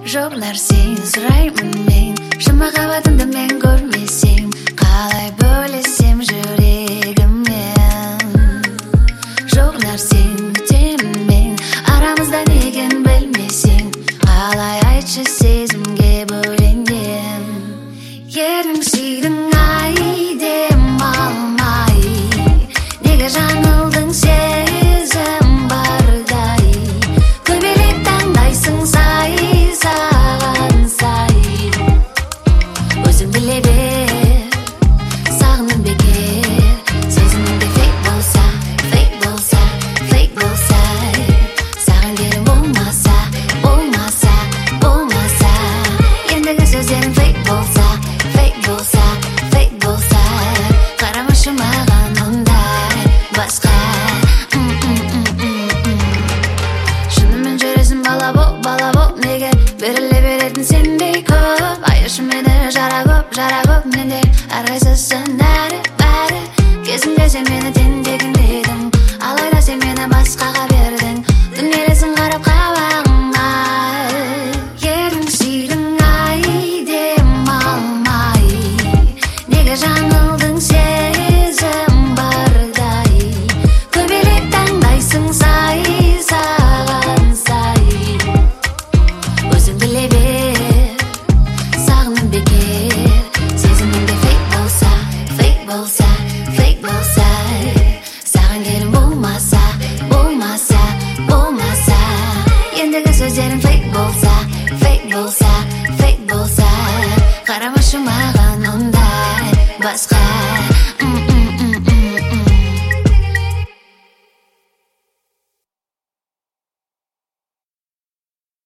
Жоқ нәрсені сұраймын мен, шын махаббатыңды мен көрмесем, қалай бөлесем жүрегіммен. Жоқ нәрсені күтемін мен, арамызда не екенін білмесең, қалай айтшы сезімге бөленген. Ердің сүйдің ай дем алмай, неге жаңылдың сезім бардай, көбелек таңдайсың сай саған сай. Өзің біле бер, сағындым бекер, сезіміңде фейк болса, фейк болса, фейк болса, саған керім болмаса, болмаса, болмаса, ендігі сөздерің фейк болса, фейк болса, фейк болса, қарамашы маған ондай басқа. Шынымен жүресің бала боп, неге беріле беретін сендей көп. Айыршы мені жара көп менде, әрқайсысын бәрі кезінде сен мені тентегін дедің, алайда сен мені басқаға бердің. Дүниелесің қарап қабағыма, ердің сүйдің ай дем алмай, неге жаңылдың сезім бардай, көбелек таңдайсың сай саған сай. Өзің біле бер, сағындым бекер, сезіміңде фейк болса, фейк болса,